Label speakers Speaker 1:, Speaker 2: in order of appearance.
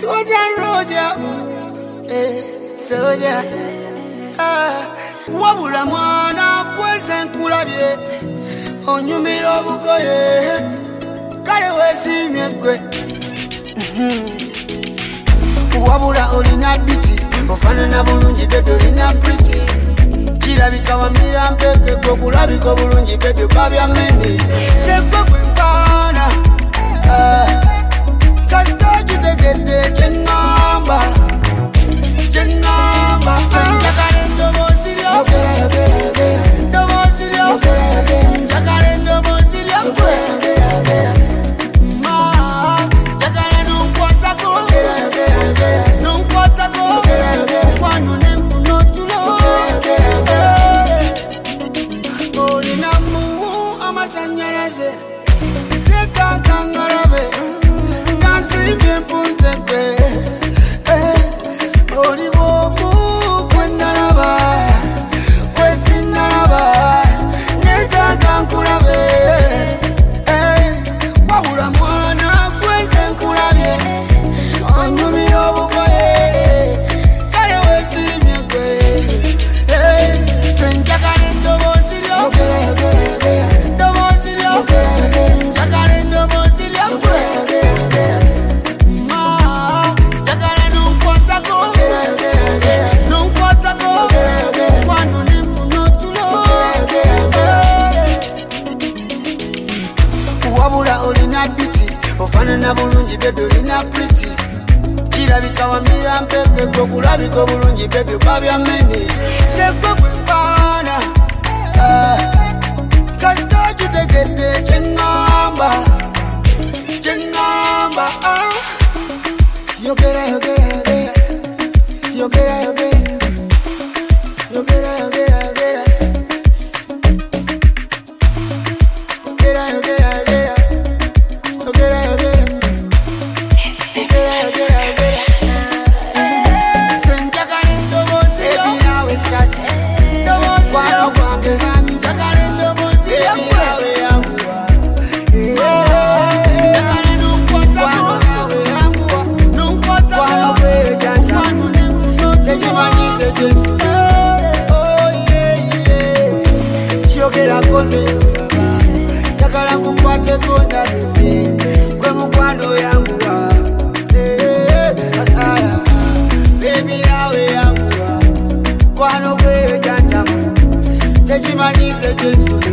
Speaker 1: Roja, soja. Wabula mwana kwese nkulabye onyumira obugoye kale wesimye gwe. Wabula olina biti ofanana bulungi bebe olina pretty kirabika wamira mpeke gwe kulabika bulungi bebe kwabya mene sekwe kwempana kasita kitegedde kyengamba senjakale ndobozi lyo ndobozi lyo njakale ndobozi lyo njakale nunkwatako kwanu nempuno tulo olinamu amasanyalaze sekakangalabe kansimbye mpunsekwe olibomu kwenalaba kwesinalaba netakankulabe wabula mwana kweze nkulabye onyumira obugoye kale wesimye gwe senjakale ndobozi lyo ndobozi lyo njakale ndobozi lyo njakale nunkwatako kwanu nempuno tulo wabula olina biti ofanana bulungi bebe olina pretty kirabika wamira mpeke gwe kulabika obulungi bebe kwabya mene sekwe kwempana kasita kitegedde kyengamba yogera Jakala kukwate konda kwe mukwano yangu baby nawe yangu kwano kwe jantamu techimanyize Jesu